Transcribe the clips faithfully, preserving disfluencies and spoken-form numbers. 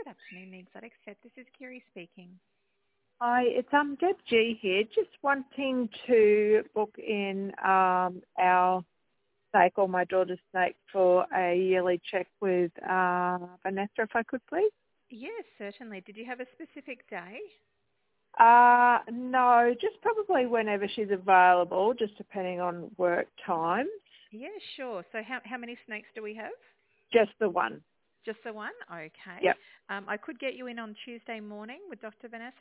Good afternoon, the Exotic Set. This is Kiri speaking. Hi, it's um Deb G here. Just wanting to book in um our snake or my daughter's snake for a yearly check with uh, Vanessa, if I could, please. Yes, certainly. Did you have a specific day? Uh no, just probably whenever she's available, just depending on work times. Yeah, sure. So how how many snakes do we have? Just the one. Just the one? Okay. Yep. Um, I could get you in on Tuesday morning with Doctor Vanessa.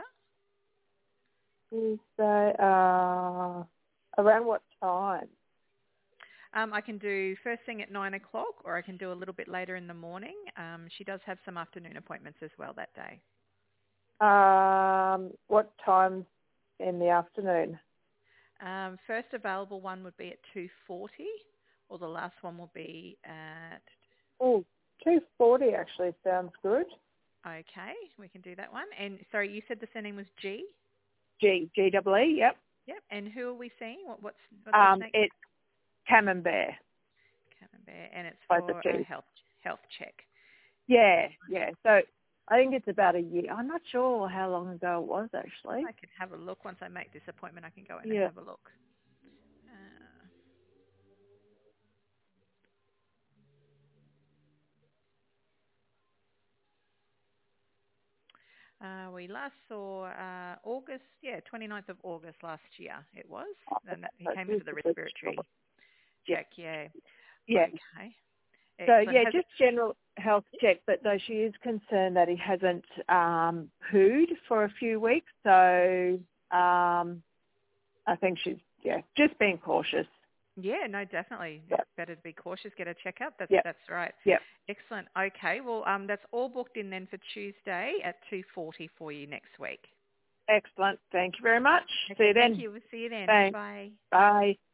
Tuesday. Uh, around what time? Um, I can do first thing at nine o'clock, or I can do a little bit later in the morning. Um, she does have some afternoon appointments as well that day. Um, what time in the afternoon? Um, first available one would be at two forty, or the last one will be at. Oh, two forty actually sounds good. Okay, we can do that one. And sorry, you said the surname was G. G G double E. Yep. Yep. And who are we seeing? What, what's what's the Um, snake? it's Camembert. Camembert, and it's Both the for a two. health health check. Yeah, yeah. So I think it's about a year. I'm not sure how long ago it was actually. I can have a look once I make this appointment. I can go in and Yeah. have a look. Uh, uh, we last saw uh, August, yeah, twenty-ninth of August last year. It was, and that, he So came in for it's the a bit short. respiratory Yeah. check. Yeah. Yeah. Okay. So Excellent. yeah, Has just general health check, but though she is concerned that he hasn't um, pooed for a few weeks, so um, I think she's yeah just being cautious. Yeah, no, definitely. Yeah. It's better to be cautious, get a checkup. That's Yeah. that's right. Yeah. Excellent. Okay, well, um, that's all booked in then for Tuesday at two forty for you next week. Excellent. Thank you very much. See Okay, you thank then. you. We'll see you then. Thanks. Bye. Bye.